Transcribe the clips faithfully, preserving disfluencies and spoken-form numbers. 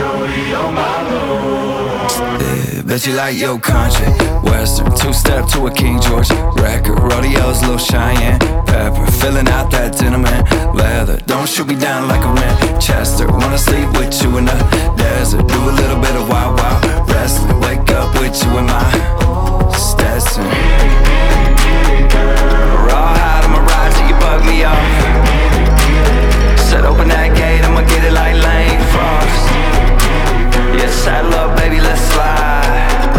Yeah, bet you like your country western, two-step to a King George record. Rodeos, Lil Cheyenne Pepper, filling out that denim and leather. Don't shoot me down like a Winchester. Wanna sleep with you in the desert. Do a little bit of wild, wild wrestling. Wake up with you in my Stetson. Raw hide, I'ma ride till you bug me off. Said open that gate, I'ma get it like Lane Frost. Yeah, saddle up, baby, let's slide.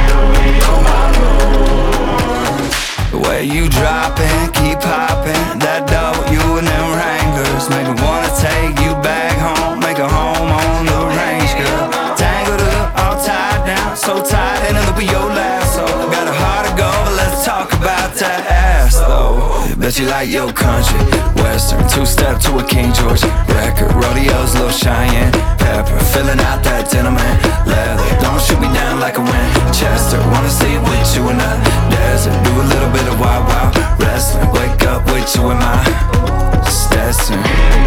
The way you droppin', keep poppin', that dope, you and them Wranglers make me wanna take you back home, make a home on the range, girl. Tangled up, all tied down, so tight in the loop of your lasso. Got a heart of gold, but let's talk about that ass, though. Bet you like your country western, two-step to a King George record. Rodeos, Lil Cheyenne Pepper, filling out that denim and leather. Don't shoot me down like a Winchester. Wanna sleep with you in the desert. Do a little bit of wild, wild wrestling. Wake up with you in my Stetson.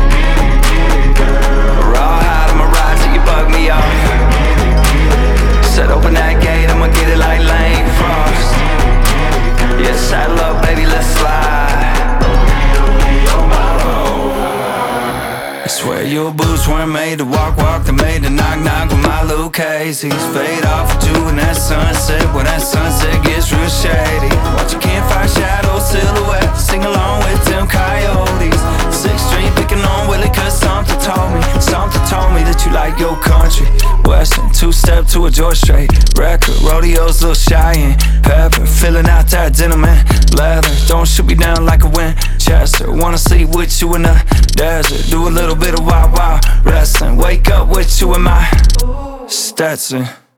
Raw hide, I'ma ride till you bug me off. Said open that gate, I'ma get it like Lane Frost. Yeah, saddle up, baby, let's slide. I swear your boots weren't made to walk, walk. They're made to knock, knock with my Lucchese's. Fade off with you in that sunset, when that sunset gets real shady. Watch your campfire shadow silhouette, sing along with them coyotes. Sixth Street picking on Willie, cause something told me, something told me that you like your country western, two-step to a George Strait record. Rodeos, Lil Cheyenne Pepper, filling out that denim and leather. Don't shoot me down like a Winchester. Wanna sleep with you in the desert. Do a little bit of wild, wild wrestling. Wake up with you in my Stetson.